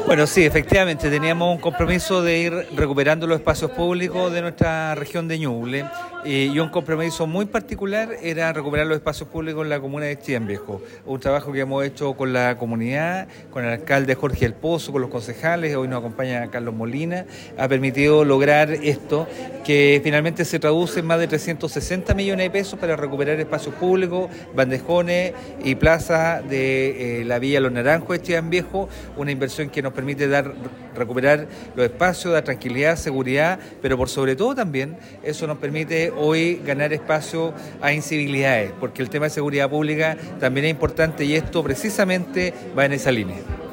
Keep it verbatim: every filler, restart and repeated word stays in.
Bueno, sí, efectivamente, teníamos un compromiso de ir recuperando los espacios públicos de nuestra región de Ñuble, eh, y un compromiso muy particular era recuperar los espacios públicos en la comuna de Chillán Viejo. Un trabajo que hemos hecho con la comunidad, con el alcalde Jorge El Pozo, con los concejales, hoy nos acompaña Carlos Molina, ha permitido lograr esto, que finalmente se traduce en más de trescientos sesenta millones de pesos para recuperar espacios públicos, bandejones y plazas de eh, la Villa Los Naranjos de Chillán Viejo, una inversión que nos permite dar, recuperar los espacios, dar tranquilidad, seguridad, pero por sobre todo también eso nos permite hoy ganar espacio a incivilidades, porque el tema de seguridad pública también es importante y esto precisamente va en esa línea.